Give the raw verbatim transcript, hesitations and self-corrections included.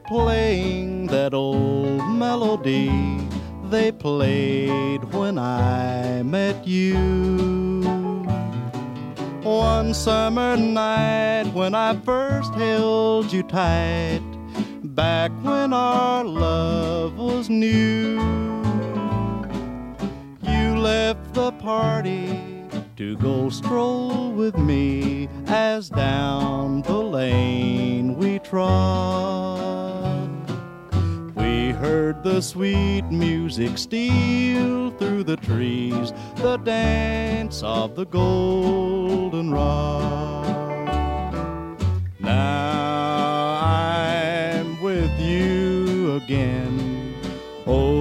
playing that old melody they played when I met you. One summer night when I first held you tight, back when our love was new. You left the party to go stroll with me as down the lane we trod. We heard the sweet music steal through the trees, the dance of the goldenrod. Now I'm with you again. Oh,